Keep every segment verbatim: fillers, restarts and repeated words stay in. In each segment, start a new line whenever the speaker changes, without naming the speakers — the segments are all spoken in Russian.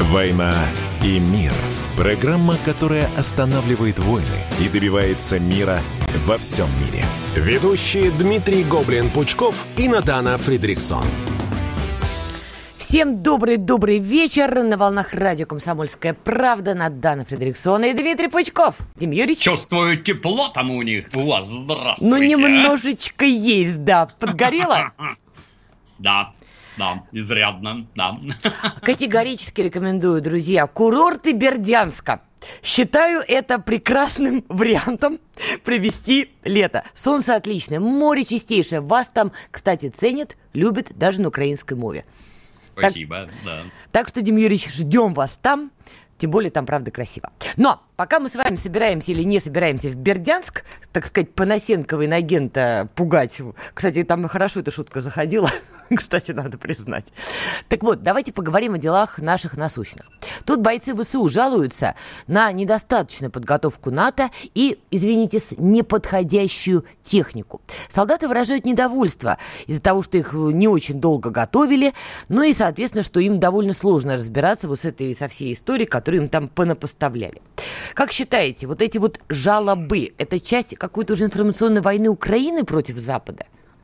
«Война и мир». Программа, которая останавливает войны и добивается мира во всем мире.
Ведущие Дмитрий Гоблин-Пучков и Надана Фридрихсон.
Всем добрый-добрый вечер. На волнах радио «Комсомольская правда». Надана Фридрихсон и Дмитрий Пучков. Дим Юрьевич.
Чувствую тепло там у них. У вас здравствуйте.
Ну, немножечко есть, да. Подгорело?
Да. Да, изрядно, да.
Категорически рекомендую, друзья, курорты Бердянска. Считаю это прекрасным вариантом провести лето. Солнце отличное, море чистейшее. Вас там, кстати, ценят, любят даже на украинской мове.
Спасибо,
так,
да.
Так что, Дим Юрьевич, ждем вас там. Тем более там, правда, красиво. Но пока мы с вами собираемся или не собираемся в Бердянск, так сказать, по Носенковой ноге-то пугать. Кстати, там хорошо эта шутка заходила. Кстати, надо признать. Так вот, давайте поговорим о делах наших насущных. Тут бойцы ВСУ жалуются на недостаточную подготовку НАТО и, извините, неподходящую технику. Солдаты выражают недовольство из-за того, что их не очень долго готовили, ну и, соответственно, что им довольно сложно разбираться вот с этой, со всей историей, которую им там понапоставляли. Как считаете, вот эти вот жалобы, это часть какой-то уже информационной войны Украины против Запада?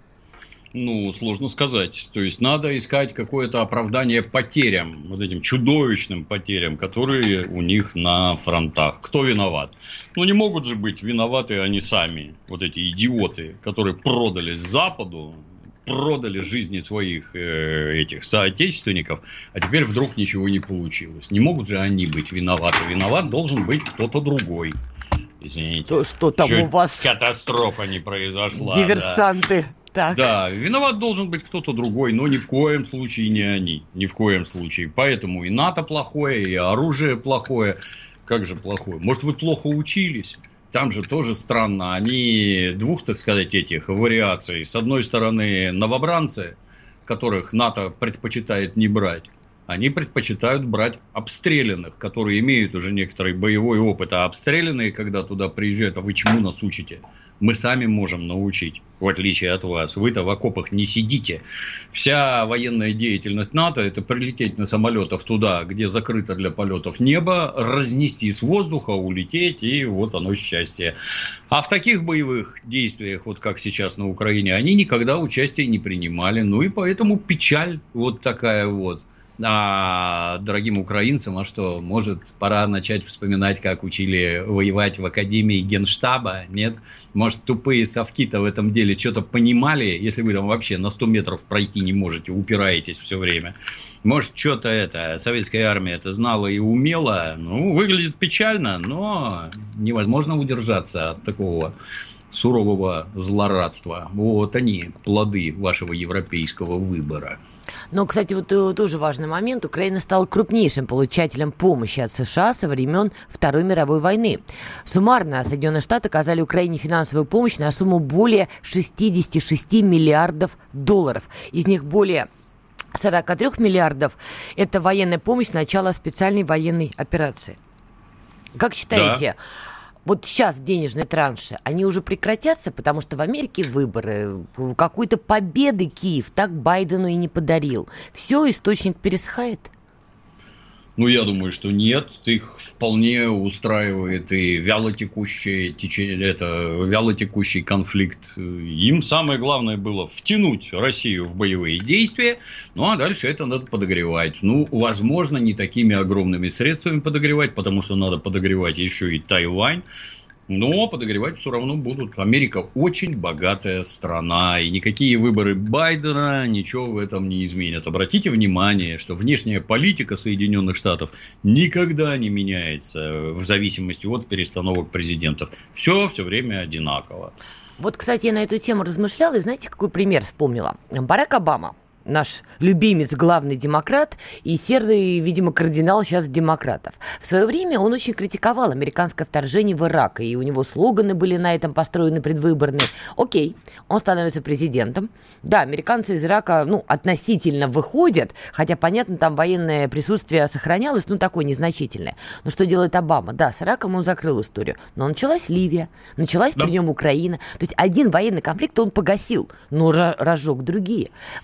Ну, сложно сказать. То есть, надо искать какое-то оправдание потерям, вот этим чудовищным потерям, которые у них на фронтах. Кто виноват? Ну, не могут же быть виноваты они сами, вот эти идиоты, которые продались Западу, продали жизни своих э, этих соотечественников, а теперь вдруг ничего не получилось. Не могут же они быть виноваты. Виноват должен быть кто-то другой. Извините.
То, что там
Чуть
у вас...
катастрофа не произошла.
Диверсанты.
Да.
Так.
Да, виноват должен быть кто-то другой, но ни в коем случае не они. Ни в коем случае. Поэтому и НАТО плохое, и оружие плохое. Как же плохое? Может, вы плохо учились? Там же тоже странно. Они двух, так сказать, этих вариаций. С одной стороны, новобранцы, которых НАТО предпочитает не брать. Они предпочитают брать обстрелянных, которые имеют уже некоторый боевой опыт. А обстрелянные, когда туда приезжают, а вы чему нас учите? Мы сами можем научить, в отличие от вас. Вы-то в окопах не сидите. Вся военная деятельность НАТО – это прилететь на самолетах туда, где закрыто для полетов небо, разнести с воздуха, улететь, и вот оно счастье. А в таких боевых действиях, вот как сейчас на Украине, они никогда участия не принимали. Ну и поэтому печаль вот такая вот. А дорогим украинцам, а что, может, пора начать вспоминать, как учили воевать в Академии Генштаба, нет? Может, тупые совки-то в этом деле что-то понимали, если вы там вообще на сто метров пройти не можете, упираетесь все время. Может, что-то это, советская армия это знала и умела, ну, выглядит печально, но невозможно удержаться от такого сурового злорадства. Вот они, плоды вашего европейского выбора.
Но, кстати, вот тоже важный момент. Украина стала крупнейшим получателем помощи от США со времен Второй мировой войны. Суммарно Соединенные Штаты оказали Украине финансовую помощь на сумму более шестьдесят шесть миллиардов долларов. Из них более сорок три миллиардов – это военная помощь с начала специальной военной операции. Как считаете... Да. Вот сейчас денежные транши, они уже прекратятся, потому что в Америке выборы, какой-то победы Киев так Байдену и не подарил. Все, источник пересыхает?
Ну, я думаю, что нет. Их вполне устраивает и вялотекущее течение, это вялотекущий конфликт. Им самое главное было втянуть Россию в боевые действия, ну, а дальше это надо подогревать. Ну, возможно, не такими огромными средствами подогревать, потому что надо подогревать еще и Тайвань. Но подогревать все равно будут. Америка очень богатая страна. И никакие выборы Байдена ничего в этом не изменят. Обратите внимание, что внешняя политика Соединенных Штатов никогда не меняется в зависимости от перестановок президентов. Все все время одинаково.
Вот, кстати, я на эту тему размышляла. И знаете, какой пример вспомнила? Барак Обама. Наш любимец, главный демократ и серый, видимо, кардинал сейчас демократов. В свое время он очень критиковал американское вторжение в Ирак, и у него слоганы были на этом построены предвыборные. Окей, он становится президентом. Да, американцы из Ирака, ну, относительно выходят, хотя, понятно, там военное присутствие сохранялось, ну, такое незначительное. Но что делает Обама? Да, с Ираком он закрыл историю, но началась Ливия, началась да. при нем Украина. То есть один военный конфликт он погасил, но разжег другие. Возможно,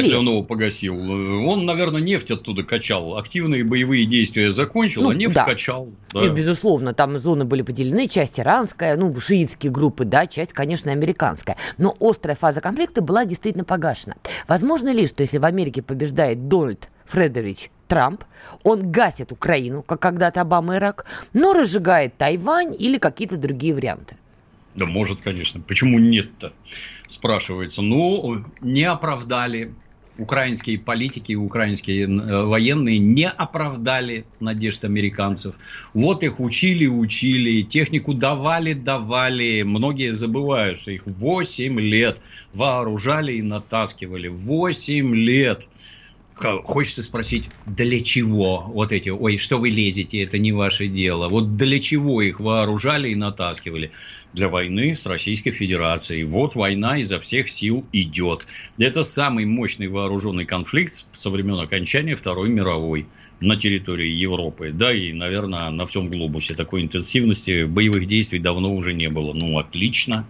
Вряд
ли он его погасил. Он, наверное, нефть оттуда качал. Активные боевые действия закончил,
ну,
а нефть
да.
качал. Да.
И, безусловно, там зоны были поделены. Часть иранская, ну, шиитские группы, да, часть, конечно, американская. Но острая фаза конфликта была действительно погашена. Возможно ли, что если в Америке побеждает Дональд Фредерович Трамп, он гасит Украину, как когда-то Обама Ирак, но разжигает Тайвань или какие-то другие варианты?
Да может, конечно. Почему нет-то? Спрашивается. Ну, не оправдали. Украинские политики, украинские военные не оправдали надежд американцев. Вот их учили, учили, технику давали, давали. Многие забывают, что их восемь лет вооружали и натаскивали. восемь лет. Хочется спросить, для чего вот эти, ой, что вы лезете, это не ваше дело. Вот для чего их вооружали и натаскивали? Для войны с Российской Федерацией. Вот война изо всех сил идет. Это самый мощный вооруженный конфликт со времен окончания Второй мировой на территории Европы. Да и, наверное, на всем глобусе такой интенсивности боевых действий давно уже не было. Ну, отлично.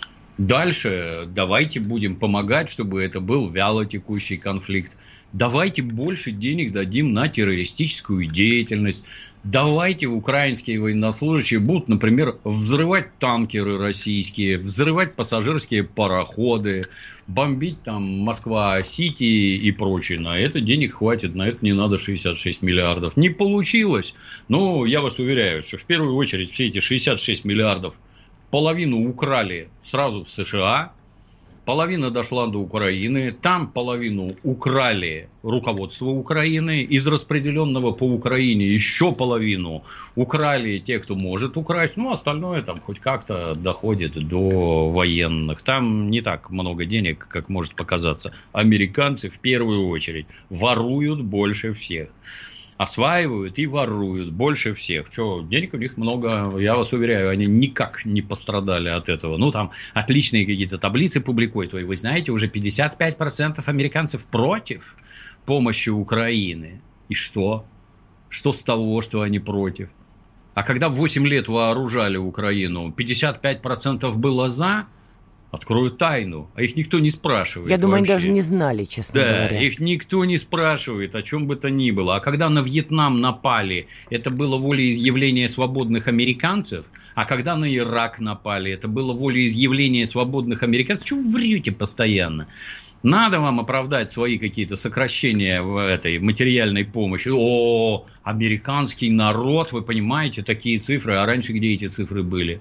Дальше давайте будем помогать, чтобы это был вялотекущий конфликт. Давайте больше денег дадим на террористическую деятельность. Давайте украинские военнослужащие будут, например, взрывать танкеры российские, взрывать пассажирские пароходы, бомбить там Москва-Сити и прочее. На это денег хватит, на это не надо шестьдесят шесть миллиардов. Не получилось. Но я вас уверяю, что в первую очередь все эти шестьдесят шесть миллиардов половину украли сразу в США. Половина дошла до Украины, там половину украли руководство Украины, из распределенного по Украине еще половину украли те, кто может украсть, ну, остальное там хоть как-то доходит до военных. Там не так много денег, как может показаться. Американцы в первую очередь воруют больше всех. Осваивают и воруют больше всех. Что, денег у них много, я вас уверяю, они никак не пострадали от этого. Ну, там отличные какие-то таблицы публикуют. Вы знаете, уже пятьдесят пять процентов американцев против помощи Украины. И что? Что с того, что они против? А когда восемь лет вооружали Украину, пятьдесят пять процентов было за. Открою тайну, а их никто не спрашивает.
Я думаю,
вообще.
Они даже не знали, честно
да,
говоря.
Да, их никто не спрашивает, о чем бы то ни было. А когда на Вьетнам напали, это было волеизъявление свободных американцев. А когда на Ирак напали, это было волеизъявление свободных американцев. Чего вы врете постоянно? Надо вам оправдать свои какие-то сокращения в этой материальной помощи. О, американский народ, вы понимаете, такие цифры. А раньше где эти цифры были?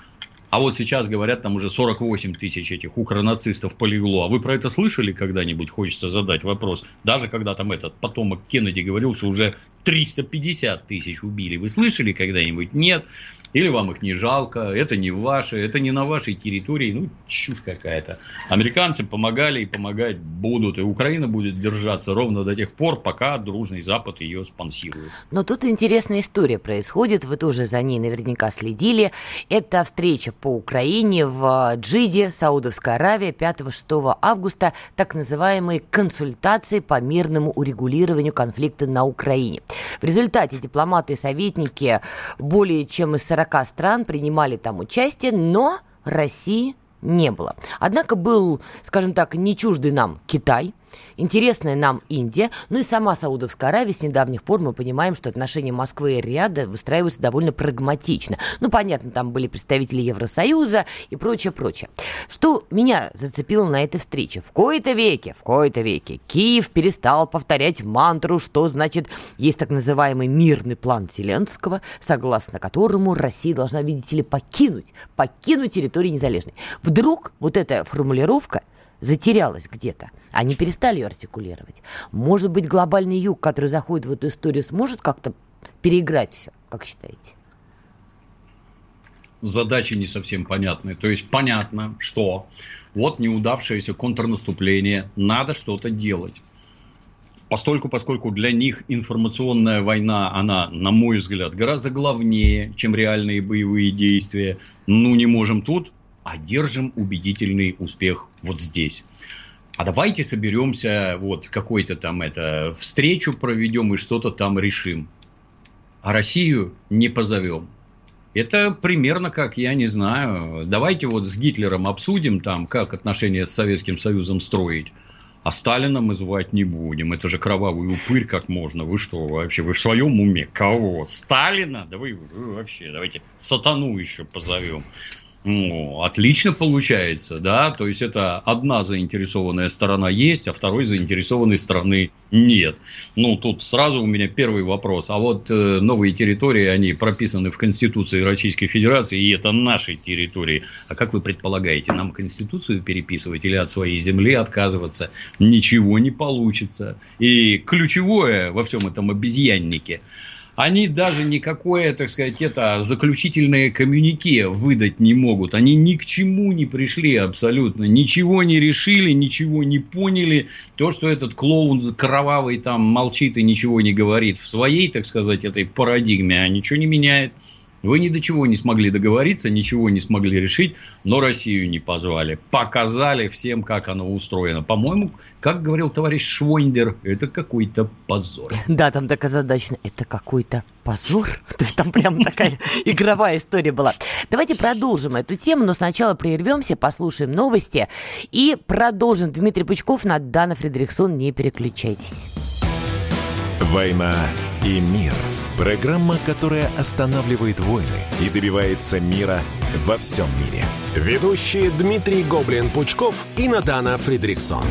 А вот сейчас говорят, там уже сорок восемь тысяч этих укронацистов полегло. А вы про это слышали когда-нибудь? Хочется задать вопрос. Даже когда там этот потомок Кеннеди говорил, что уже триста пятьдесят тысяч убили. Вы слышали когда-нибудь? Нет. Или вам их не жалко, это не ваше, это не на вашей территории. Ну, чушь какая-то. Американцы помогали и помогать будут. И Украина будет держаться ровно до тех пор, пока дружный Запад ее спонсирует.
Но тут интересная история происходит. Вы тоже за ней наверняка следили. Это встреча по Украине в Джиде, Саудовская Аравия, пятого-шестого августа. Так называемые консультации по мирному урегулированию конфликта на Украине. В результате дипломаты и советники более чем из сорока стран принимали там участие, но России не было. Однако был, скажем так, не чуждый нам Китай, интересная нам Индия, ну и сама Саудовская Аравия. С недавних пор мы понимаем, что отношения Москвы и Риада выстраиваются довольно прагматично. Ну, понятно, там были представители Евросоюза и прочее, прочее. Что меня зацепило на этой встрече? В кои-то веке, в кои-то веке Киев перестал повторять мантру, что значит есть так называемый мирный план Зеленского, согласно которому Россия должна, видите ли, покинуть, покинуть территорию незалежной. Вдруг вот эта формулировка затерялась где-то. Они перестали ее артикулировать. Может быть, глобальный юг, который заходит в эту историю, сможет как-то переиграть все, как считаете?
Задачи не совсем понятны. То есть понятно, что вот неудавшееся контрнаступление, надо что-то делать. Постольку, поскольку для них информационная война, она, на мой взгляд, гораздо главнее, чем реальные боевые действия. Ну, не можем тут, одержим убедительный успех вот здесь. А давайте соберемся, вот какой-то там это, встречу проведем и что-то там решим. А Россию не позовем. Это примерно как, я не знаю, давайте вот с Гитлером обсудим там, как отношения с Советским Союзом строить. А Сталина мы звать не будем. Это же кровавый упырь, как можно. Вы что, вообще, вы в своем уме? Кого? Сталина? Да вы, вы вообще, давайте сатану еще позовем. Ну, отлично получается, да, то есть это одна заинтересованная сторона есть, а второй заинтересованной стороны нет. Ну, тут сразу у меня первый вопрос, а вот э, новые территории, они прописаны в Конституции Российской Федерации, и это наши территории. А как вы предполагаете, нам Конституцию переписывать или от своей земли отказываться? Ничего не получится. И ключевое во всем этом обезьяннике, они даже никакое, так сказать, это заключительное коммюнике выдать не могут. Они ни к чему не пришли абсолютно. Ничего не решили, ничего не поняли. То, что этот клоун кровавый там молчит и ничего не говорит в своей, так сказать, этой парадигме, а ничего не меняет. Вы ни до чего не смогли договориться, ничего не смогли решить, но Россию не позвали. Показали всем, как оно устроено. По-моему, как говорил товарищ Швойндер, это какой-то позор.
Да, там так озадачено. Это какой-то позор? То есть там прям такая игровая история была. Давайте продолжим эту тему, но сначала прервемся, послушаем новости и продолжим. Дмитрий Пучков, Надана Фридрихсон. Не переключайтесь.
«Война и мир». Программа, которая останавливает войны и добивается мира во всем мире.
Ведущие Дмитрий Гоблин-Пучков и Надана Фридрихсон.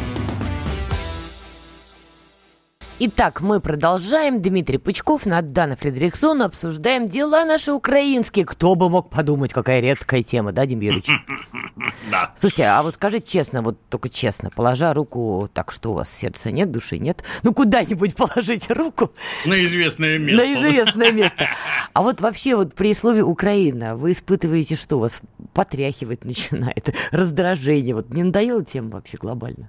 Итак, мы продолжаем. Дмитрий Пучков, Надана Фридрихсон. Обсуждаем дела наши украинские. Кто бы мог подумать, какая редкая тема, да, Дим Юрьевич?
Да.
Слушайте, а вот скажите честно, вот только честно, положа руку, так что у вас сердца нет, души нет? Ну, куда-нибудь положите руку.
На известное место.
На известное место. А вот вообще вот при слове «Украина» вы испытываете что? Вас потряхивать начинает, раздражение. Вот не надоела тема вообще глобально?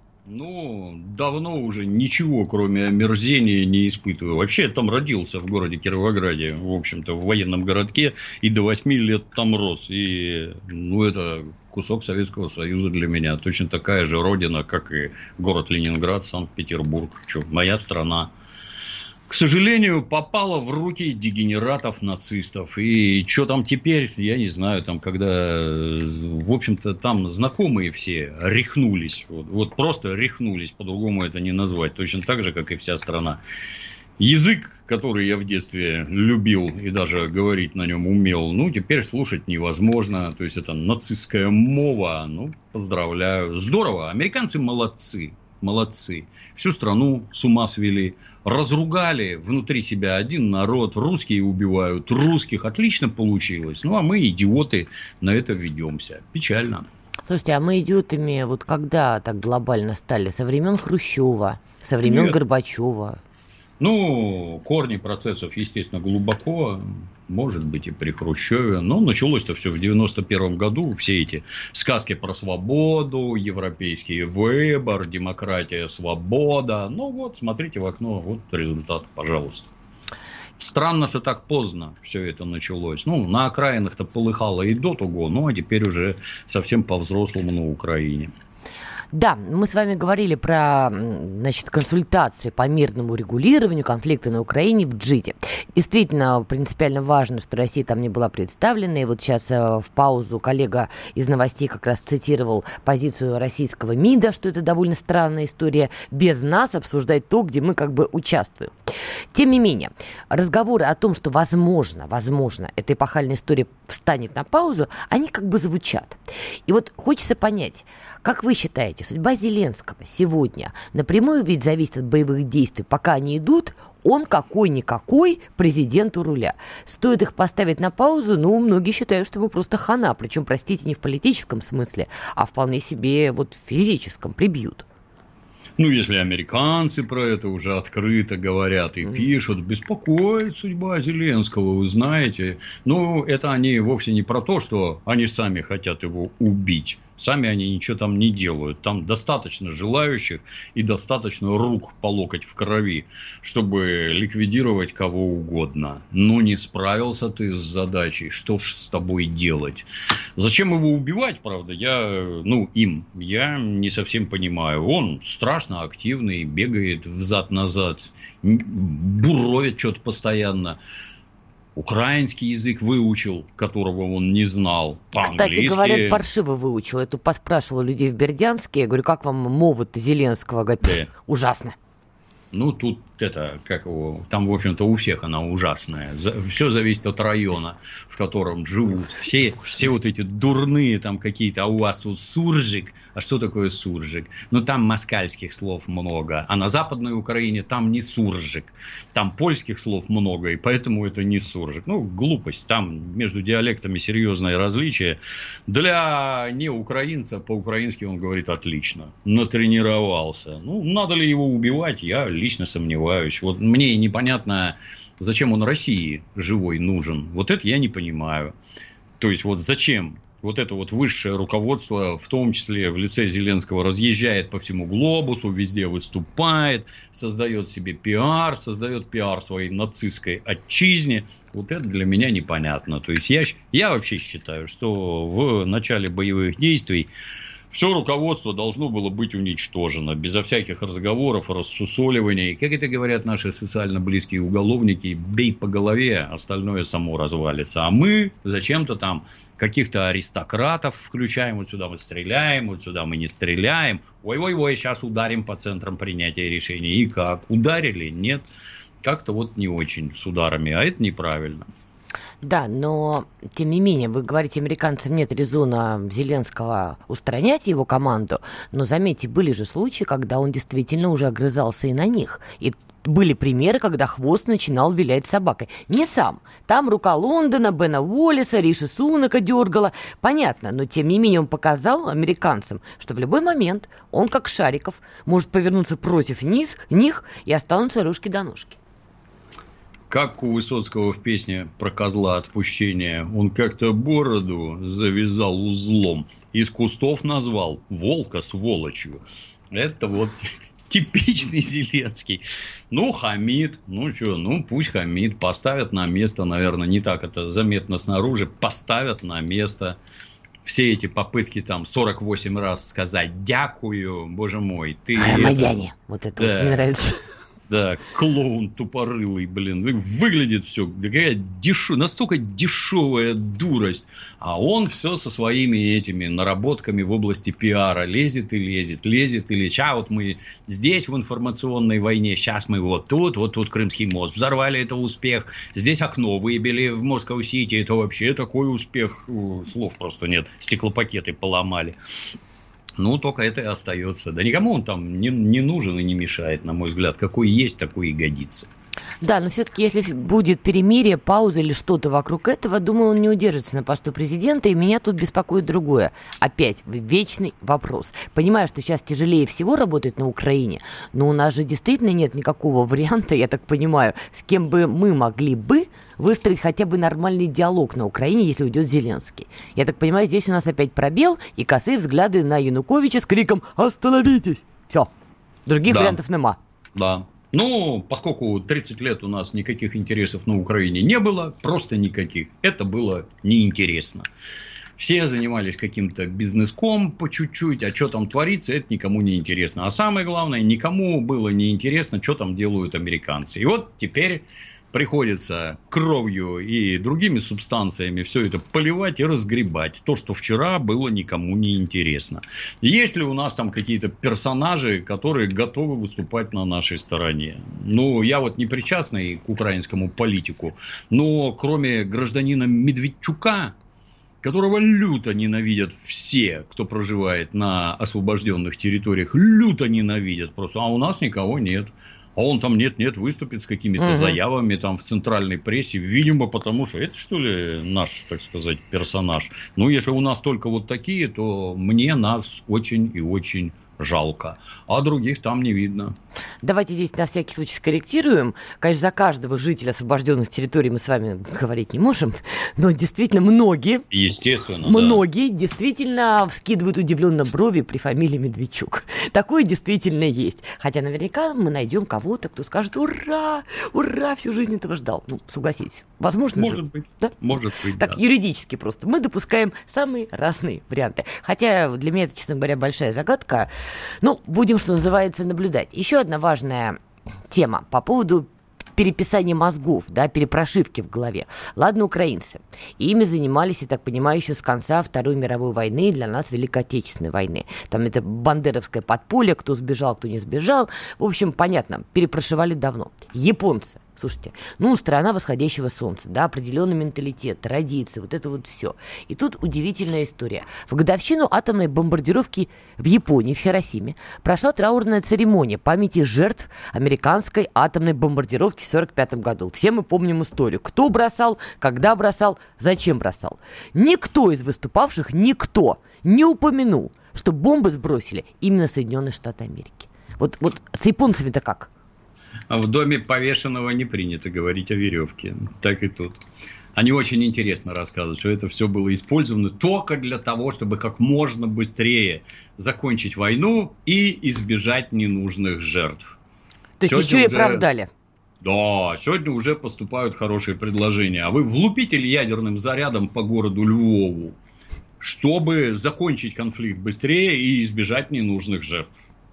Ну, давно уже ничего, кроме омерзения, не испытываю. Вообще, я там родился, в городе Кировограде, в общем-то, в военном городке, и до восьми лет там рос. И, ну, это кусок Советского Союза для меня. Точно такая же родина, как и город Ленинград, Санкт-Петербург. Что, моя страна. К сожалению, попала в руки дегенератов, нацистов. И что там теперь, я не знаю, там, когда, в общем-то, там знакомые все рехнулись. Вот, вот просто рехнулись, по-другому это не назвать. Точно так же, как и вся страна. Язык, который я в детстве любил и даже говорить на нем умел, ну, теперь слушать невозможно. То есть, это нацистская мова. Ну, поздравляю. Здорово. Американцы молодцы. Молодцы. Всю страну с ума свели. Разругали внутри себя один народ. Русские убивают русских. Отлично получилось. Ну, а мы, идиоты, на это ведемся. Печально.
Слушайте, а мы идиотами вот когда так глобально стали? Со времен Хрущева, со времен Нет. Горбачева?
Ну, корни процессов, естественно, глубоко, может быть, и при Хрущеве. Но началось-то все в девяносто первом году. Все эти сказки про свободу, европейский выбор, демократия, свобода. Ну, вот, смотрите в окно, вот результат, пожалуйста. Странно, что так поздно все это началось. Ну, на окраинах-то полыхало и до того, ну, а теперь уже совсем по-взрослому на Украине.
Да, мы с вами говорили про, значит, консультации по мирному регулированию конфликта на Украине в джите. Действительно, принципиально важно, что Россия там не была представлена. И вот сейчас в паузу коллега из новостей как раз цитировал позицию российского МИДа, что это довольно странная история, без нас обсуждать то, где мы как бы участвуем. Тем не менее, разговоры о том, что возможно, возможно, эта эпохальная история встанет на паузу, они как бы звучат. И вот хочется понять, как вы считаете, судьба Зеленского сегодня напрямую ведь зависит от боевых действий. Пока они идут, он какой-никакой президент у руля. Стоит их поставить на паузу, ну, многие считают, что ему просто хана. Причем, простите, не в политическом смысле, а вполне себе вот в физическом прибьют.
Ну, если американцы про это уже открыто говорят и пишут, беспокоит судьба Зеленского, вы знаете. Ну, это они вовсе не про то, что они сами хотят его убить. Сами они ничего там не делают. Там достаточно желающих и достаточно рук по локоть в крови, чтобы ликвидировать кого угодно. Но не справился ты с задачей. Что ж с тобой делать? Зачем его убивать, правда, я, ну, им, я не совсем понимаю. Он страшно активный, бегает взад-назад, буровит что-то постоянно. украинский язык выучил, которого он не знал.
Кстати, говорят, паршиво выучил. Я тут поспрашивала людей в Бердянске. Я говорю, как вам мова Зеленского? Говорят, да. Ужасно.
Ну, тут это, как его, там, в общем-то, у всех она ужасная. Все зависит от района, в котором живут. Все, все вот эти дурные там какие-то, а у вас тут суржик. А что такое суржик? Ну, там москальских слов много. А на Западной Украине там не суржик. Там польских слов много, и поэтому это не суржик. Ну, глупость. Там между диалектами серьезное различие. Для неукраинца по-украински он говорит отлично. Натренировался. Ну, надо ли его убивать, я лично сомневаюсь. Вот мне непонятно, зачем он России живой нужен. Вот это я не понимаю. То есть, вот зачем вот это вот высшее руководство, в том числе в лице Зеленского, разъезжает по всему глобусу, везде выступает, создает себе пиар, создает пиар своей нацистской отчизне. Вот это для меня непонятно. То есть, я, я вообще считаю, что в начале боевых действий все руководство должно было быть уничтожено, безо всяких разговоров, рассусоливаний. Как это говорят наши социально близкие уголовники, бей по голове, остальное само развалится. А мы зачем-то там каких-то аристократов включаем, вот сюда мы стреляем, вот сюда мы не стреляем. Ой-ой-ой, сейчас ударим по центрам принятия решений. И как? Ударили? Нет. Как-то вот не очень с ударами, а это неправильно.
Да, но, тем не менее, вы говорите, американцам нет резона Зеленского устранять его команду, но, заметьте, были же случаи, когда он действительно уже огрызался и на них. И были примеры, когда хвост начинал вилять собакой. Не сам. Там рука Лондона, Бена Уоллеса, Риши Сунака дергала. Понятно, но, тем не менее, он показал американцам, что в любой момент он, как Шариков, может повернуться против них, них и останутся ружки до ножки.
Как у Высоцкого в песне про козла отпущения, он как-то бороду завязал узлом, из кустов назвал волка сволочью. Это вот типичный Зеленский. Ну, хамит, ну что, ну пусть хамит, поставят на место, наверное, не так это заметно снаружи, поставят на место. Все эти попытки там сорок восемь раз сказать «дякую», боже мой. Ты
Громадяне, это... вот это да. Вот мне нравится.
Да, клоун тупорылый, блин. Выглядит все, такая деш... настолько дешевая дурость. А он все со своими этими наработками в области пиара лезет и лезет, лезет и лезет. Сейчас вот мы здесь в информационной войне, сейчас мы вот тут, вот тут Крымский мост взорвали, это успех. Здесь окно выбили в Москва-Сити, это вообще такой успех. Слов просто нет, стеклопакеты поломали. Ну, только это и остается. Да никому он там не, не нужен и не мешает, на мой взгляд. Какой есть, такой и годится.
Да, но все-таки, если будет перемирие, пауза или что-то вокруг этого, думаю, он не удержится на посту президента. И меня тут беспокоит другое. Опять вечный вопрос. Понимаю, что сейчас тяжелее всего работать на Украине, но у нас же действительно нет никакого варианта, я так понимаю, с кем бы мы могли бы выстроить хотя бы нормальный диалог на Украине, если уйдет Зеленский. Я так понимаю, здесь у нас опять пробел и косые взгляды на Януковича с криком «Остановитесь!». Все. Других да. вариантов нема.
Да. Ну, поскольку тридцать лет у нас никаких интересов на Украине не было, просто никаких, это было неинтересно. Все занимались каким-то бизнеском по чуть-чуть, а что там творится, это никому не интересно. А самое главное, никому было не интересно, что там делают американцы. И вот теперь приходится кровью и другими субстанциями все это поливать и разгребать. То, что вчера было никому не интересно. Есть ли у нас там какие-то персонажи, которые готовы выступать на нашей стороне? Ну, я вот не причастный к украинскому политику, но кроме гражданина Медведчука, которого люто ненавидят все, кто проживает на освобожденных территориях, люто ненавидят просто, а у нас никого нет. А он там нет-нет выступит с какими-то угу. заявами там в центральной прессе. Видимо, потому что это, что ли, наш, так сказать, персонаж. Ну, если у нас только вот такие, то мне нас очень и очень жалко. А других там не видно.
Давайте здесь на всякий случай скорректируем. Конечно, за каждого жителя освобожденных территорий мы с вами говорить не можем, но действительно многие,
естественно,
многие
да.
действительно вскидывают удивленно брови при фамилии Медведчук. Такое действительно есть. Хотя наверняка мы найдем кого-то, кто скажет «Ура! Ура! Всю жизнь этого ждал». Ну, согласитесь. Возможно
Может
же.
быть.
Да?
Может быть,
Так,
да.
юридически просто. Мы допускаем самые разные варианты. Хотя для меня это, честно говоря, большая загадка. Ну, будем, что называется, наблюдать. Еще одна важная тема по поводу переписания мозгов, да, перепрошивки в голове. Ладно, украинцы. Ими занимались, я так понимаю, еще с конца Второй мировой войны, для нас Великой Отечественной войны. Там это бандеровское подполье, кто сбежал, кто не сбежал. В общем, понятно, перепрошивали давно. Японцы. Слушайте, ну, страна восходящего солнца, да, определенный менталитет, традиции, вот это вот все. И тут удивительная история. В годовщину атомной бомбардировки в Японии, в Хиросиме, прошла траурная церемония памяти жертв американской атомной бомбардировки в сорок пятом году. Все мы помним историю. Кто бросал, когда бросал, зачем бросал. Никто из выступавших, никто не упомянул, что бомбы сбросили именно Соединенные Штаты Америки. Вот, вот с японцами-то как?
В доме повешенного не принято говорить о веревке. Так и тут. Они очень интересно рассказывают, что это все было использовано только для того, чтобы как можно быстрее закончить войну и избежать ненужных жертв.
То есть
сегодня
еще и
уже...
оправдали.
Да, сегодня уже поступают хорошие предложения. А вы влупите ли ядерным зарядом по городу Львову, чтобы закончить конфликт быстрее и избежать ненужных жертв?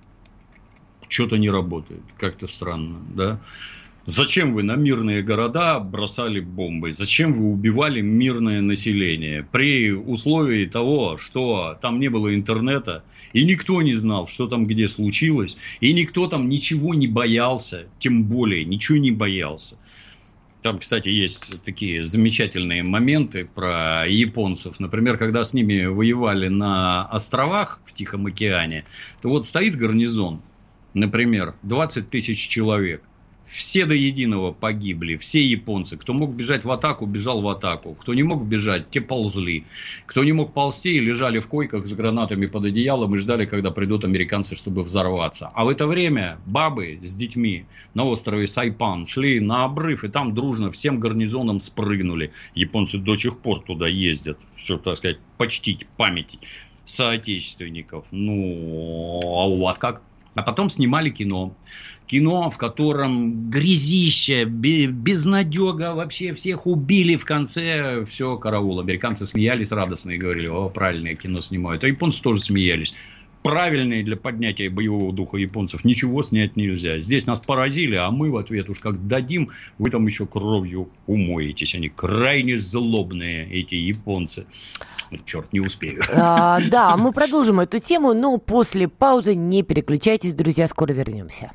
Что-то не работает. Как-то странно, да? Зачем вы на мирные города бросали бомбы? Зачем вы убивали мирное население? При условии того, что там не было интернета, и никто не знал, что там где случилось, и никто там ничего не боялся, тем более ничего не боялся. Там, кстати, есть такие замечательные моменты про японцев. Например, когда с ними воевали на островах в Тихом океане, то вот стоит гарнизон. Например, двадцать тысяч человек. Все до единого погибли. Все японцы. Кто мог бежать в атаку, бежал в атаку. Кто не мог бежать, те ползли. Кто не мог ползти, лежали в койках с гранатами под одеялом и ждали, когда придут американцы, чтобы взорваться. А в это время бабы с детьми на острове Сайпан шли на обрыв и там дружно всем гарнизоном спрыгнули. Японцы до сих пор туда ездят, чтобы, так сказать, почтить память соотечественников. Ну, а у вас как? А потом снимали кино. Кино, в котором грязище, безнадега, вообще всех убили. В конце все, караул. Американцы смеялись радостно и говорили: о, правильное кино снимают. А японцы тоже смеялись. Правильные для поднятия боевого духа японцев ничего снять нельзя. Здесь нас поразили, а мы в ответ уж как дадим, вы там еще кровью умоетесь. Они крайне злобные, эти японцы. Черт, не успею.
А, да, мы продолжим эту тему, но после паузы не переключайтесь, друзья, скоро вернемся.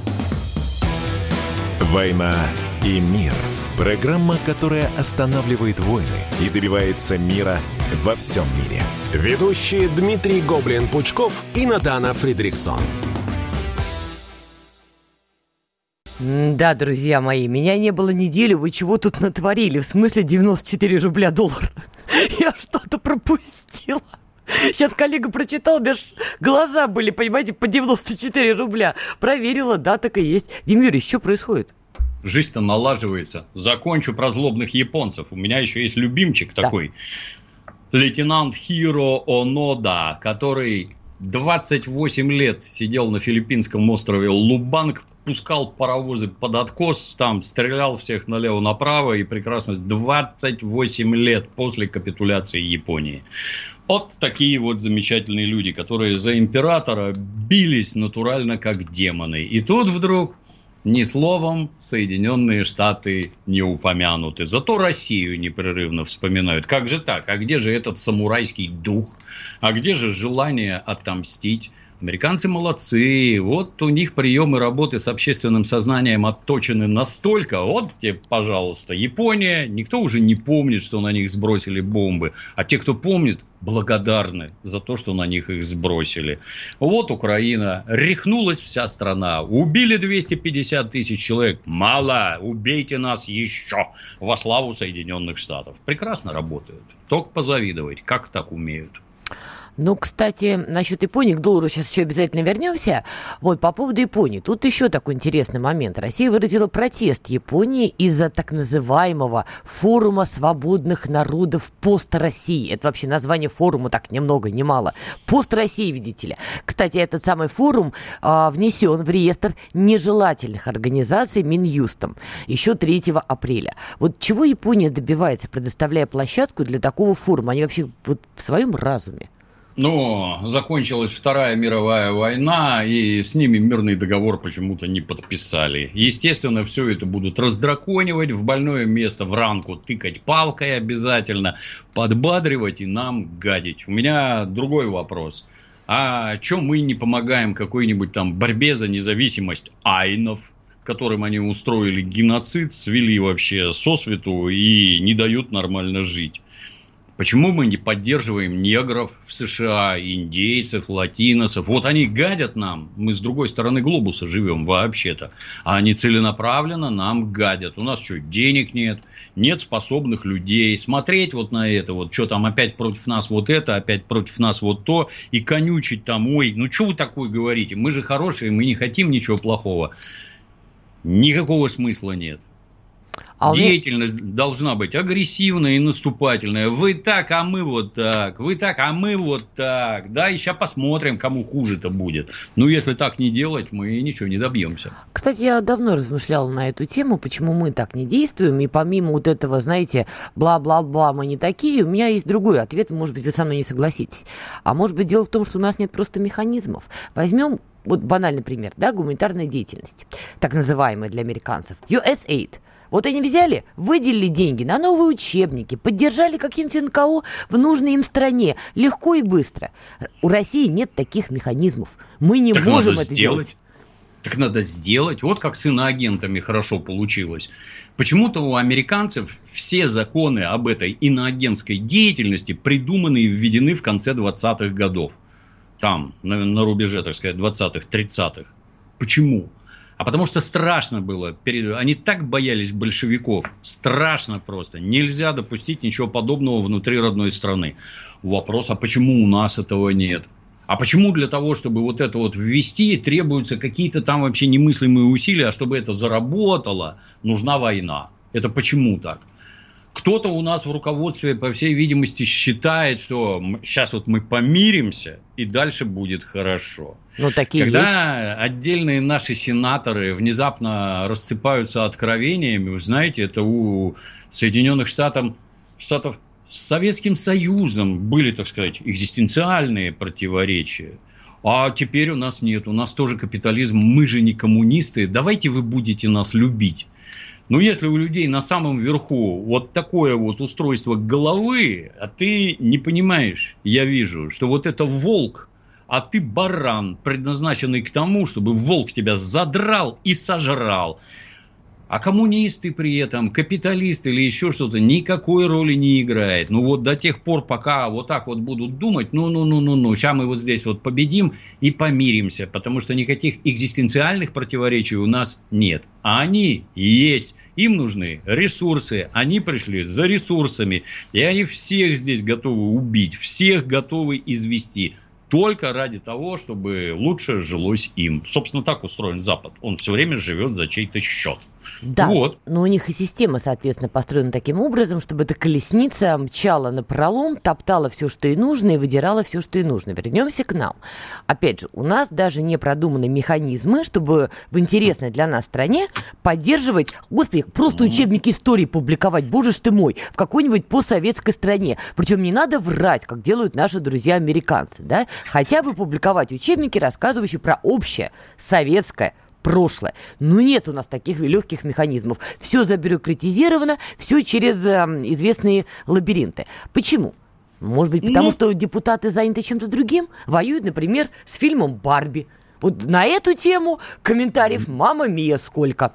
«Война и мир». Программа, которая останавливает войны и добивается мира во всем мире.
Ведущие Дмитрий Гоблин-Пучков и Натана Фридрихсон.
Да, друзья мои, меня не было неделю, вы чего тут натворили? В смысле девяносто четыре рубля доллар? Я что-то пропустила. Сейчас коллега прочитал, у меня глаза были, понимаете, по девяносто четыре рубля. Проверила, да, так и есть. Дим Юрьевич, что происходит?
Жизнь-то налаживается. Закончу про злобных японцев. У меня еще есть любимчик да. такой. Лейтенант Хиро Онода, который двадцать восемь лет сидел на филиппинском острове Лубанг, пускал паровозы под откос, там стрелял всех налево-направо и прекрасно двадцать восемь лет после капитуляции Японии. Вот такие вот замечательные люди, которые за императора бились натурально как демоны. И тут вдруг ни словом Соединенные Штаты не упомянуты. Зато Россию непрерывно вспоминают. Как же так? А где же этот самурайский дух? А где же желание отомстить? Американцы молодцы. Вот у них приемы работы с общественным сознанием отточены настолько. Вот тебе, пожалуйста, Япония. Никто уже не помнит, что на них сбросили бомбы. А те, кто помнит, благодарны за то, что на них их сбросили. Вот Украина. Рехнулась вся страна. Убили двести пятьдесят тысяч человек. Мало. Убейте нас еще. Во славу Соединенных Штатов. Прекрасно работают. Только позавидовать. Как так умеют?
Ну, кстати, насчет Японии, к доллару сейчас еще обязательно вернемся. Вот, по поводу Японии. Тут еще такой интересный момент. Россия выразила протест Японии из-за так называемого форума свободных народов пост-России. Это вообще название форума так ни много ни мало. Пост-России, видите ли. Кстати, этот самый форум а, внесен в реестр нежелательных организаций Минюстом еще третьего апреля. Вот чего Япония добивается, предоставляя площадку для такого форума? Они вообще вот в своем разуме?
Но закончилась Вторая мировая война, и с ними мирный договор почему-то не подписали. Естественно, все это будут раздраконивать, в больное место, в ранку тыкать палкой обязательно, подбадривать и нам гадить. У меня другой вопрос. А чем мы не помогаем какой-нибудь там борьбе за независимость айнов, которым они устроили геноцид, свели вообще сосвету и не дают нормально жить? Почему мы не поддерживаем негров в США, индейцев, латиносов? Вот они гадят нам. Мы с другой стороны глобуса живем вообще-то. А они целенаправленно нам гадят. У нас что, денег нет? Нет способных людей. Смотреть вот на это, вот что там опять против нас вот это, опять против нас вот то. И конючить там, ой, ну что вы такое говорите? Мы же хорошие, мы не хотим ничего плохого. Никакого смысла нет. А Деятельность меня... должна быть агрессивная и наступательная. Вы так, а мы вот так. Вы так, а мы вот так. Да, и сейчас посмотрим, кому хуже-то будет. Ну, если так не делать, мы ничего не добьемся.
Кстати, я давно размышляла на эту тему, почему мы так не действуем. И помимо вот этого, знаете, бла-бла-бла, мы не такие, у меня есть другой ответ. Может быть, вы со мной не согласитесь. А может быть, дело в том, что у нас нет просто механизмов. Возьмем вот банальный пример, да, гуманитарная деятельность, так называемая для американцев. ю эс эй ай ди. Вот они взяли, выделили деньги на новые учебники, поддержали каким-нибудь эн ка о в нужной им стране, легко и быстро. У России нет таких механизмов. Мы не
так
можем
надо
это
сделать.
делать.
Так надо сделать. Вот как с иноагентами хорошо получилось. Почему-то у американцев все законы об этой иноагентской деятельности придуманы и введены в конце двадцатых годов. Там, на, на рубеже, так сказать, двадцатых, тридцатых. Почему? А потому что страшно было. Они так боялись большевиков. Страшно просто. Нельзя допустить ничего подобного внутри родной страны. Вопрос, а почему у нас этого нет? А почему для того, чтобы вот это вот ввести, требуются какие-то там вообще немыслимые усилия, а чтобы это заработало, нужна война? Это почему так? Кто-то у нас в руководстве, по всей видимости, считает, что сейчас вот мы помиримся, и дальше будет хорошо.
Ну, такие
Когда
есть.
Отдельные наши сенаторы внезапно рассыпаются откровениями, вы знаете, это у Соединенных Штатов, Штатов с Советским Союзом были, так сказать, экзистенциальные противоречия. А теперь у нас нет, у нас тоже капитализм, мы же не коммунисты, давайте вы будете нас любить. Ну, если у людей на самом верху вот такое вот устройство головы, а ты не понимаешь, я вижу, что вот это волк, а ты баран, предназначенный к тому, чтобы волк тебя задрал и сожрал. А коммунисты при этом, капиталисты или еще что-то, никакой роли не играет. Ну вот до тех пор, пока вот так вот будут думать, ну-ну-ну-ну-ну, сейчас мы вот здесь вот победим и помиримся, потому что никаких экзистенциальных противоречий у нас нет. А они есть. Им нужны ресурсы, они пришли за ресурсами, и они всех здесь готовы убить, всех готовы извести. Только ради того, чтобы лучше жилось им. Собственно, так устроен Запад. Он все время живет за чей-то счет.
Да,
вот.
Но у них и система, соответственно, построена таким образом, чтобы эта колесница мчала напролом, топтала все, что ей нужно, и выдирала все, что ей нужно. Вернемся к нам. Опять же, у нас даже не продуманы механизмы, чтобы в интересной для нас стране поддерживать, господи, просто учебники истории публиковать, боже ж ты мой, в какой-нибудь постсоветской стране. Причем не надо врать, как делают наши друзья-американцы, да? Хотя бы публиковать учебники, рассказывающие про общее советское прошлое. Но нет у нас таких легких механизмов. Все забюрократизировано, все через э, известные лабиринты. Почему? Может быть, потому ну... что депутаты заняты чем-то другим? Воюют, например, с фильмом «Барби». Вот на эту тему комментариев «Мамма Мия» сколько.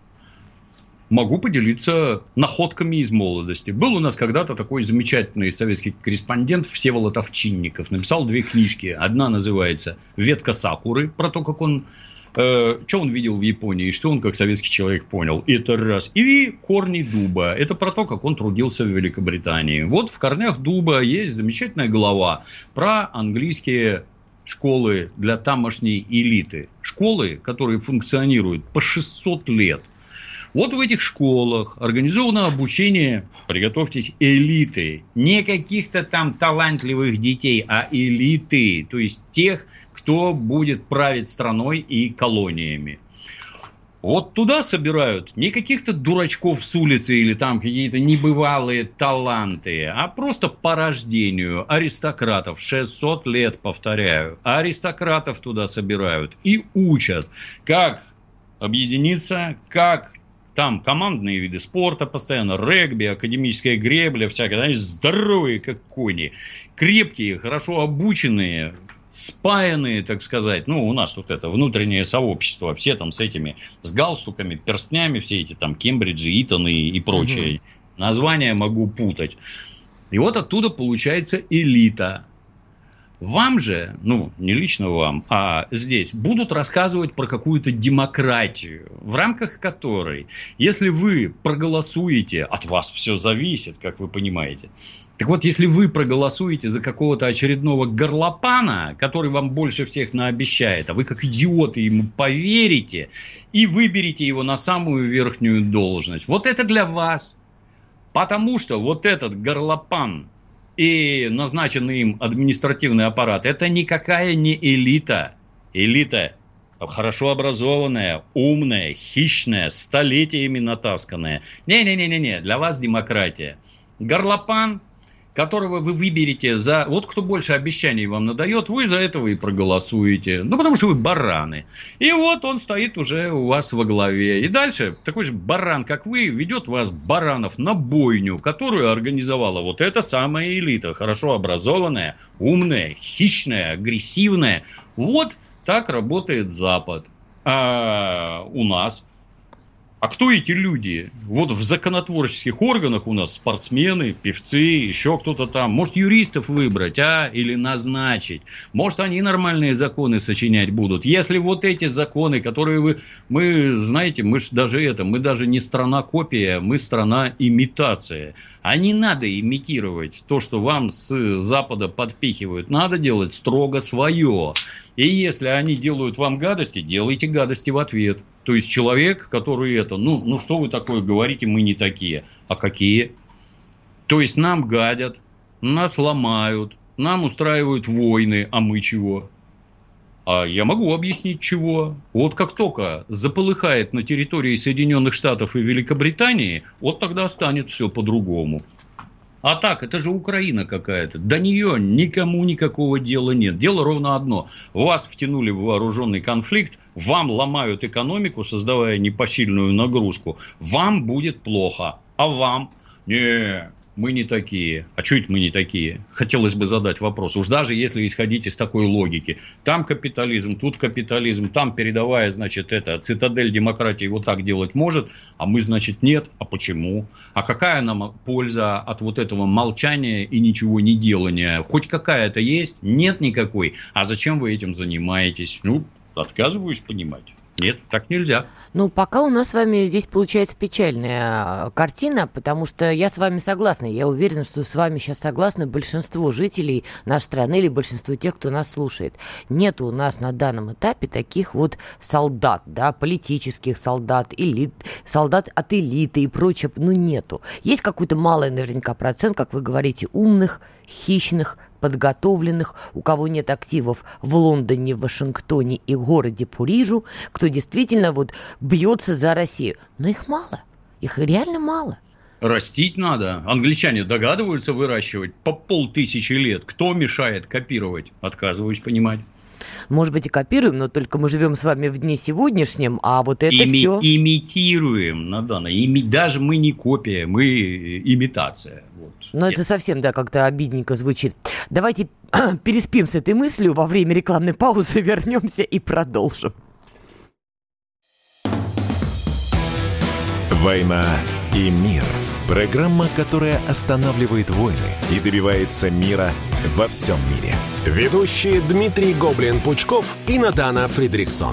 Могу поделиться находками из молодости. Был у нас когда-то такой замечательный советский корреспондент Всеволод Овчинников. Написал две книжки. Одна называется «Ветка сакуры», про то, как он, э, что он видел в Японии, и что он как советский человек понял. Это раз. И «Корни дуба». Это про то, как он трудился в Великобритании. Вот в «Корнях дуба» есть замечательная глава про английские школы для тамошней элиты. Школы, которые функционируют по шестьсот лет. Вот в этих школах организовано обучение, приготовьтесь, элиты. Не каких-то там талантливых детей, а элиты. То есть тех, кто будет править страной и колониями. Вот туда собирают не каких-то дурачков с улицы или там какие-то небывалые таланты, а просто по рождению аристократов. шестьсот лет, повторяю. Аристократов туда собирают и учат, как объединиться, как там командные виды спорта постоянно, регби, академическая гребля, всякое. Они здоровые, как кони, крепкие, хорошо обученные, спаянные, так сказать. Ну, у нас тут это внутреннее сообщество. Все там с этими, с галстуками, перстнями, все эти там Кембриджи, Итоны и прочее. Угу. Названия могу путать. И вот оттуда получается элита. Вам же, ну, не лично вам, а здесь будут рассказывать про какую-то демократию, в рамках которой, если вы проголосуете, от вас все зависит, как вы понимаете. Так вот, если вы проголосуете за какого-то очередного горлопана, который вам больше всех наобещает, а вы как идиоты ему поверите и выберете его на самую верхнюю должность, вот это для вас. Потому что вот этот горлопан и назначенный им административный аппарат, это никакая не элита. Элита хорошо образованная, умная, хищная, столетиями натасканная. Не-не-не-не, для вас демократия. Горлопан, которого вы выберете за... Вот кто больше обещаний вам надает, вы за этого и проголосуете. Ну, потому что вы бараны. И вот он стоит уже у вас во главе. И дальше такой же баран, как вы, ведет вас, баранов, на бойню, которую организовала вот эта самая элита. Хорошо образованная, умная, хищная, агрессивная. Вот так работает Запад. А у нас... А кто эти люди? Вот в законотворческих органах у нас спортсмены, певцы, еще кто-то там. Может, юристов выбрать, а? Или назначить. Может, они нормальные законы сочинять будут. Если вот эти законы, которые вы... Мы, знаете, мы же даже это... Мы даже не страна-копия, мы страна-имитация. А не надо имитировать то, что вам с Запада подпихивают. Надо делать строго свое. И если они делают вам гадости, делайте гадости в ответ. То есть человек, который это, ну, ну что вы такое говорите, мы не такие. А какие? То есть нам гадят, нас ломают, нам устраивают войны, а мы чего? А я могу объяснить чего. Вот как только заполыхает на территории Соединенных Штатов и Великобритании, вот тогда станет все по-другому. А так, это же Украина какая-то. До нее никому никакого дела нет. Дело ровно одно. Вас втянули в вооруженный конфликт, вам ломают экономику, создавая непосильную нагрузку. Вам будет плохо. А вам? Не, мы не такие. А что это мы не такие? Хотелось бы задать вопрос. Уж даже если исходить из такой логики. Там капитализм, тут капитализм, там передовая, значит, это, цитадель демократии вот так делать может, а мы, значит, нет. А почему? А какая нам польза от вот этого молчания и ничего не делания? Хоть какая-то есть? Нет никакой. А зачем вы этим занимаетесь? Ну, отказываюсь понимать. Нет, так нельзя.
Ну, пока у нас с вами здесь получается печальная картина, потому что я с вами согласна. Я уверена, что с вами сейчас согласны большинство жителей нашей страны или большинство тех, кто нас слушает. Нет у нас на данном этапе таких вот солдат, да, политических солдат, элит, солдат от элиты и прочее. Ну, нету. Есть какой-то малый наверняка процент, как вы говорите, умных, хищных, подготовленных, у кого нет активов в Лондоне, Вашингтоне и городе Парижу, кто действительно вот бьется за Россию. Но их мало. Их реально мало.
Растить надо. Англичане догадываются выращивать по полтысячи лет. Кто мешает копировать? Отказываюсь понимать.
Может быть, и копируем, но только мы живем с вами в дне сегодняшнем, а вот это
Ими-
все...
Имитируем, Надана. Ими- даже мы не копия, мы имитация. Вот.
Но
Нет.
это совсем, да, как-то обидненько звучит. Давайте переспим с этой мыслью, во время рекламной паузы вернемся и продолжим.
«Война и мир». Программа, которая останавливает войны и добивается мира во всем мире.
Ведущие Дмитрий Гоблин-Пучков и Надана Фридрихсон.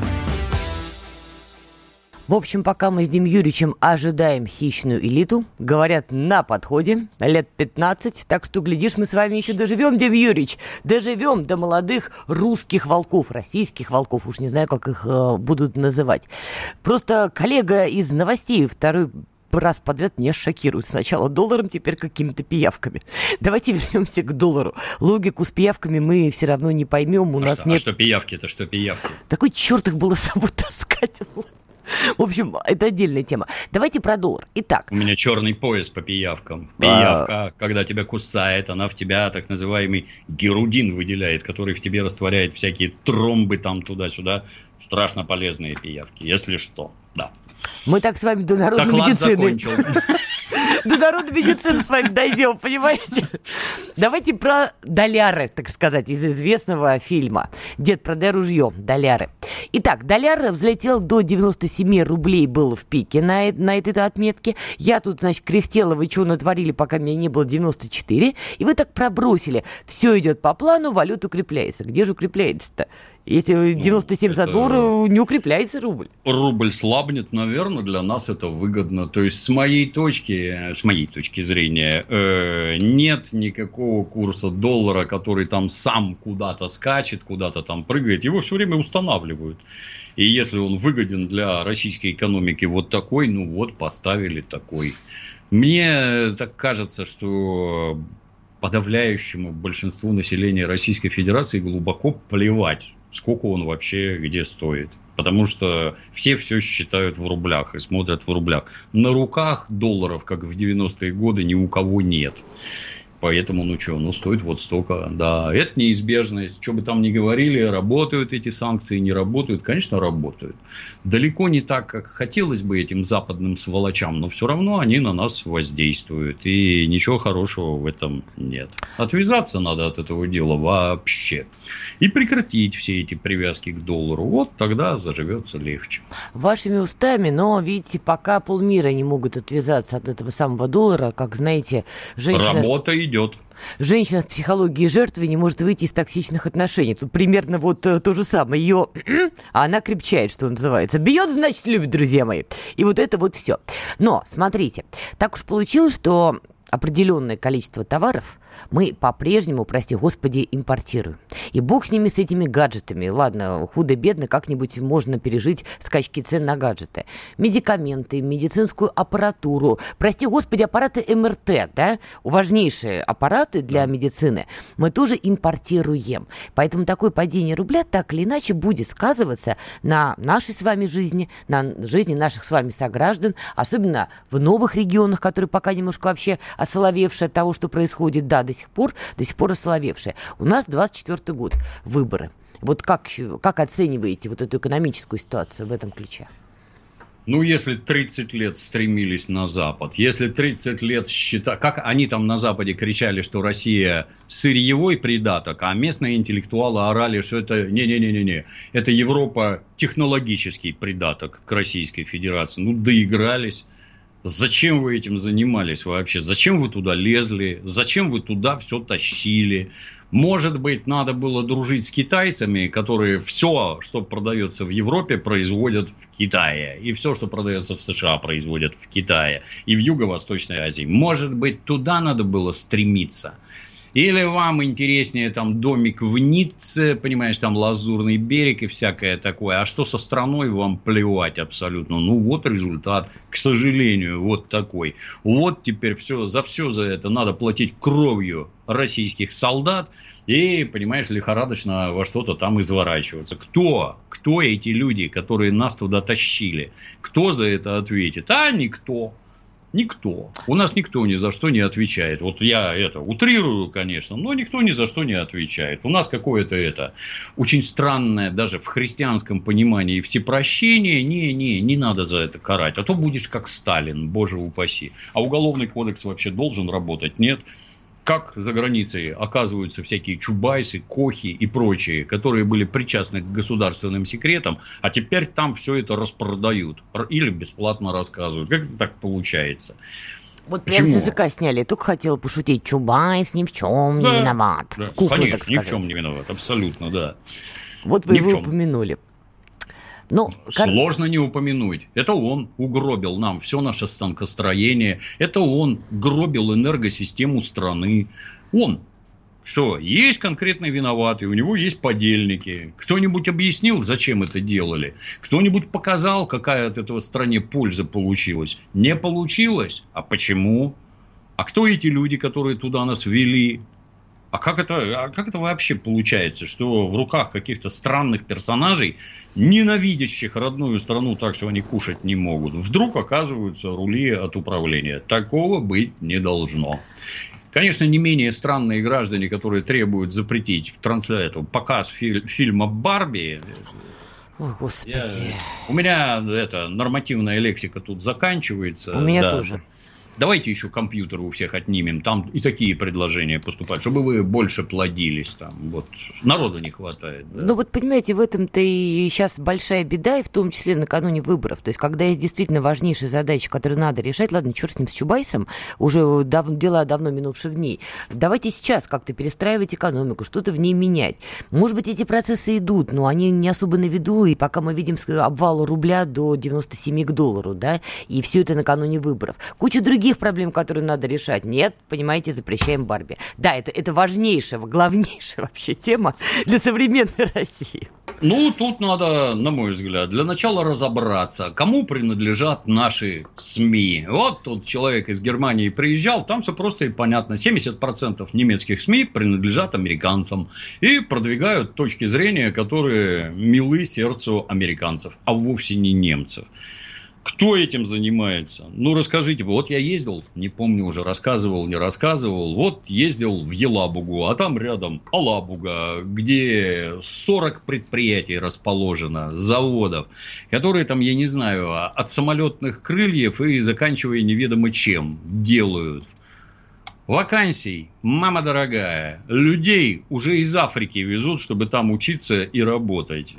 В общем, пока мы с Дим Юрьевичем ожидаем хищную элиту, говорят, на подходе, лет пятнадцать, так что, глядишь, мы с вами еще доживем, Дим Юрьевич, доживем до молодых русских волков, российских волков, уж не знаю, как их э, будут называть. Просто коллега из новостей второй раз подряд меня шокирует. Сначала долларом, теперь какими-то пиявками. Давайте вернемся к доллару. Логику с пиявками мы все равно не поймем. У
а
нас
что,
нет...
А что пиявки-то, что пиявки?
Такой черт их было с собой таскать. В общем, это отдельная тема. Давайте про доллар. Итак.
У меня черный пояс по пиявкам. Пиявка, а... когда тебя кусает, она в тебя так называемый герудин выделяет, который в тебе растворяет всякие тромбы там туда-сюда. Страшно полезные пиявки, если что. Да.
Мы так с вами до народной
Доклад
медицины.
закончил.
До народной медицины с вами дойдем, понимаете? Давайте про доляры, так сказать, из известного фильма «Дед, продай ружье». Доляры. Итак, доляр взлетел до девяносто семь рублей, был в пике на, на этой отметке. Я тут, значит, кряхтела, вы что натворили, пока меня не было девяносто четыре. И вы так пробросили. Все идет по плану, валюта укрепляется. Где же укрепляется-то? Если девяносто семь за доллар, не укрепляется рубль.
Рубль слабнет, наверное, для нас это выгодно. То есть, с моей точки, с моей точки зрения, э, нет никакого курса доллара, который там сам куда-то скачет, куда-то там прыгает. Его все время устанавливают. И если он выгоден для российской экономики вот такой, ну вот, поставили такой. Мне так кажется, что подавляющему большинству населения Российской Федерации глубоко плевать, сколько он вообще где стоит. Потому что все все считают в рублях и смотрят в рублях. На руках долларов, как в девяностые годы, ни у кого нет. Поэтому, ну что, ну стоит вот столько. Да, это неизбежность. Что бы там ни говорили, работают эти санкции, не работают. Конечно, работают. Далеко не так, как хотелось бы этим западным сволочам, но все равно они на нас воздействуют. И ничего хорошего в этом нет. Отвязаться надо от этого дела вообще. И прекратить все эти привязки к доллару. Вот тогда заживется легче.
Вашими устами, но видите, пока полмира не могут отвязаться от этого самого доллара, как знаете, женщина...
Работа идет. идет.
Женщина с психологией жертвы не может выйти из токсичных отношений. Тут примерно вот то, то же самое. Ее, а она крепчает, что называется. Бьет, значит, любит, друзья мои. И вот это вот все. Но, смотрите, так уж получилось, что определенное количество товаров мы по-прежнему, прости господи, импортируем. И бог с ними, с этими гаджетами. Ладно, худо-бедно как-нибудь можно пережить скачки цен на гаджеты. Медикаменты, медицинскую аппаратуру. Прости господи, аппараты эм эр тэ, да? Важнейшие аппараты для медицины мы тоже импортируем. Поэтому такое падение рубля так или иначе будет сказываться на нашей с вами жизни, на жизни наших с вами сограждан, особенно в новых регионах, которые пока немножко вообще осоловевшие от того, что происходит, да, до сих пор, до сих пор осоловевшие. У нас двадцать четвёртый год, выборы. Вот как, как оцениваете вот эту экономическую ситуацию в этом ключе?
Ну, если тридцать лет стремились на Запад, если тридцать лет считали... Как они там на Западе кричали, что Россия сырьевой придаток, а местные интеллектуалы орали, что это... Не-не-не-не-не. Это Европа технологический придаток к Российской Федерации. Ну, доигрались. Зачем вы этим занимались вообще? Зачем вы туда лезли? Зачем вы туда все тащили? Может быть, надо было дружить с китайцами, которые все, что продается в Европе, производят в Китае. И все, что продается в США, производят в Китае. И в Юго-Восточной Азии. Может быть, туда надо было стремиться. Или вам интереснее там домик в Ницце, понимаешь, там Лазурный берег и всякое такое. А что со страной, вам плевать абсолютно. Ну, вот результат, к сожалению, вот такой. Вот теперь все, за все за это надо платить кровью российских солдат и, понимаешь, лихорадочно во что-то там изворачиваться. Кто? Кто эти люди, которые нас туда тащили? Кто за это ответит? А никто. Никто. У нас никто ни за что не отвечает. Вот я это утрирую, конечно, но никто ни за что не отвечает. У нас какое-то это очень странное, даже в христианском понимании, всепрощение. Не, не, не надо за это карать. А то будешь как Сталин, боже упаси. А уголовный кодекс вообще должен работать? Нет. Как за границей оказываются всякие Чубайсы, Кохи и прочие, которые были причастны к государственным секретам, а теперь там все это распродают или бесплатно рассказывают. Как это так получается?
Вот прям с языка сняли. Я только хотела пошутить. Чубайс ни в чем
да,
не виноват.
Да,
Кукла,
конечно, ни в чем не виноват. Абсолютно, да.
Вот вы его упомянули. Ну,
сложно не упомянуть. Это он угробил нам все наше станкостроение. Это он гробил энергосистему страны. Он. Что, есть конкретный виноватый, у него есть подельники. Кто-нибудь объяснил, зачем это делали? Кто-нибудь показал, какая от этого стране польза получилась? Не получилось? А почему? А кто эти люди, которые туда нас вели? А как это, а как это вообще получается, что в руках каких-то странных персонажей, ненавидящих родную страну так, что они кушать не могут, вдруг оказываются рули от управления? Такого быть не должно. Конечно, не менее странные граждане, которые требуют запретить трансляцию, показ филь- фильма «Барби».
Ой, Господи.
Я, у меня это, нормативная лексика тут заканчивается.
У меня
да.
тоже.
Давайте еще компьютеры у всех отнимем. Там и такие предложения поступают, чтобы вы больше плодились. Там, вот. Народу не хватает. Да.
Ну вот понимаете, в этом-то и сейчас большая беда, и в том числе накануне выборов. То есть, когда есть действительно важнейшие задачи, которые надо решать, ладно, черт с ним, с Чубайсом, уже дав- дела давно минувших дней. Давайте сейчас как-то перестраивать экономику, что-то в ней менять. Может быть, эти процессы идут, но они не особо на виду, и пока мы видим обвал рубля до девяносто семь к доллару, да, и все это накануне выборов. Куча других проблем, которые надо решать. Нет, понимаете, запрещаем Барби. Да, это, это важнейшая, главнейшая вообще тема для современной России.
Ну, тут надо, на мой взгляд, для начала разобраться, кому принадлежат наши СМИ. Вот тут человек из Германии приезжал, там все просто и понятно. семьдесят процентов немецких СМИ принадлежат американцам и продвигают точки зрения, которые милы сердцу американцев, а вовсе не немцев. Кто этим занимается? Ну, расскажите. Вот я ездил, не помню уже, рассказывал, не рассказывал. Вот ездил в Елабугу, а там рядом Алабуга, где сорок предприятий расположено, заводов, которые там, я не знаю, от самолетных крыльев и заканчивая неведомо чем делают. Вакансий, мама дорогая, людей уже из Африки везут, чтобы там учиться и работать.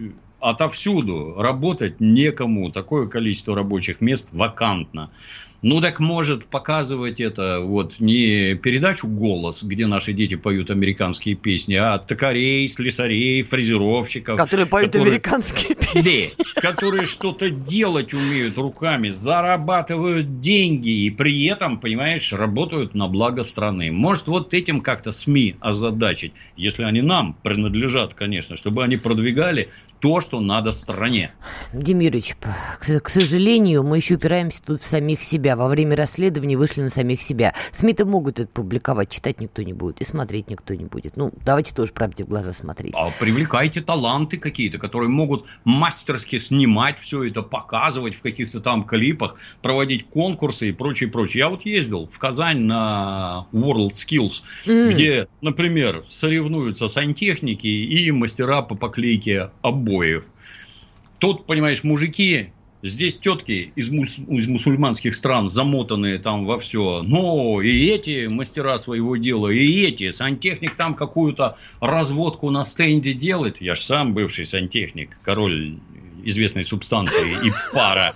Отовсюду работать некому. Такое количество рабочих мест вакантно. Ну, так может показывать это вот не передачу «Голос», где наши дети поют американские песни, а токарей, слесарей, фрезеровщиков.
Которые поют которые, американские песни.
Да, которые что-то делать умеют руками, зарабатывают деньги и при этом, понимаешь, работают на благо страны. Может, вот этим как-то СМИ озадачить, если они нам принадлежат, конечно, чтобы они продвигали то, что надо стране.
Дим Юрьевич, к сожалению, мы еще упираемся тут в самих себя. Во время расследования вышли на самих себя. СМИ-то могут это публиковать, читать никто не будет и смотреть никто не будет. Ну, давайте тоже правде в глаза смотреть.
А привлекайте таланты какие-то, которые могут мастерски снимать все это, показывать в каких-то там клипах, проводить конкурсы и прочее, прочее. Я вот ездил в Казань на WorldSkills, mm. где, например, соревнуются сантехники и мастера по поклейке обоев. Тут, понимаешь, мужики... Здесь тетки из, мус- из мусульманских стран, замотанные там во все. Но и эти мастера своего дела, и эти. Сантехник там какую-то разводку на стенде делает. Я ж сам бывший сантехник, король известной субстанции и пара.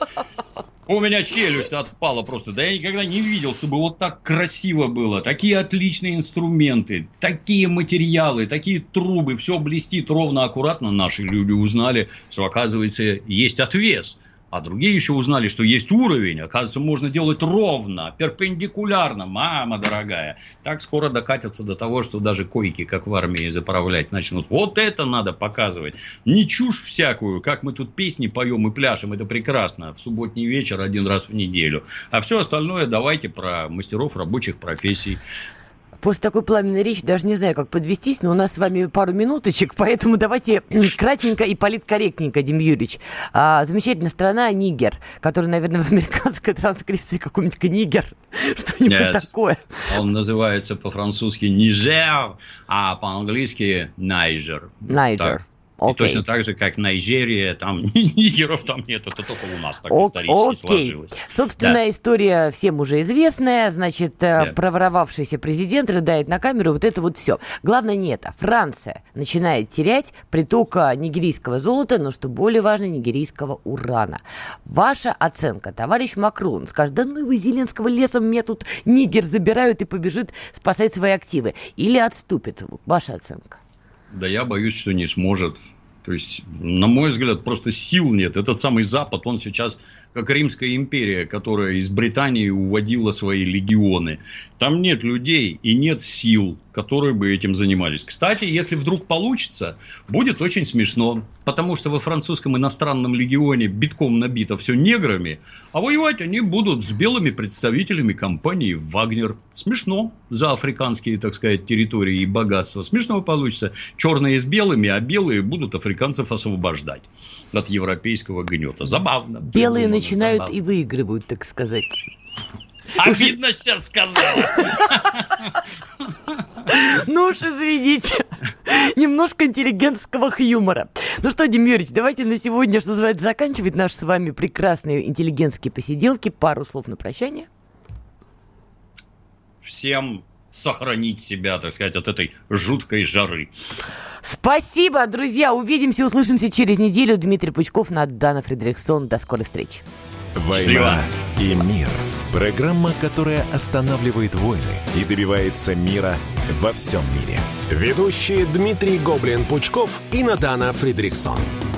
У меня челюсть отпала просто. Да я никогда не видел, чтобы вот так красиво было. Такие отличные инструменты, такие материалы, такие трубы. Все блестит ровно, аккуратно. Наши люди узнали, что, оказывается, есть отвес. А другие еще узнали, что есть уровень. Оказывается, можно делать ровно, перпендикулярно. Мама дорогая. Так скоро докатятся до того, что даже койки, как в армии, заправлять начнут. Вот это надо показывать. Не чушь всякую, как мы тут песни поем и пляшем. Это прекрасно. В субботний вечер один раз в неделю. А все остальное давайте про мастеров рабочих профессий.
После такой пламенной речи даже не знаю, как подвестись, но у нас с вами пару минуточек, поэтому давайте кратенько и политкорректненько, Дим Юрьевич. А, замечательная страна Нигер, которая, наверное, в американской транскрипции какой-нибудь Нигер, что-нибудь Нет, такое.
Он называется по-французски Нижер, а по-английски Найджер.
Найджер.
И okay. точно так же, как Нигерия, там нигеров там нет, это только у нас так О- исторически okay. сложилось.
Собственная да. история всем уже известная, значит, да. проворовавшийся президент рыдает на камеру, вот это вот все. Главное не это. Франция начинает терять приток нигерийского золота, но, что более важно, нигерийского урана. Ваша оценка, товарищ Макрон скажет, да ну вы Зеленского лесом, мне тут Нигер забирают и побежит спасать свои активы. Или отступит? Ваша оценка.
Да я боюсь, что не сможет. То есть, на мой взгляд, просто сил нет. Этот самый Запад, он сейчас как Римская империя, которая из Британии уводила свои легионы. Там нет людей и нет сил, которые бы этим занимались. Кстати, если вдруг получится, будет очень смешно. Потому что во французском иностранном легионе битком набито все неграми, а воевать они будут с белыми представителями компании «Вагнер». Смешно за африканские, так сказать, территории и богатства. Смешно получится. Черные с белыми, а белые будут африканцев освобождать от европейского гнета. Забавно.
Белые
Придумано,
начинают
забавно.
и выигрывают, так сказать.
Обидно сейчас сказала.
Ну уж извините. Немножко интеллигентского юмора. Ну что, Дим Юрьевич, давайте на сегодня, что называется, заканчивать наши с вами прекрасные интеллигентские посиделки. Пару слов на прощание.
Всем сохранить себя, так сказать, от этой жуткой жары.
Спасибо, друзья. Увидимся, услышимся через неделю. Дмитрий Пучков, Надана Фридрихсон. До скорой встречи.
«Война и мир». Программа, которая останавливает войны и добивается мира во всем мире.
Ведущие Дмитрий Гоблин-Пучков и Надана Фридрихсон.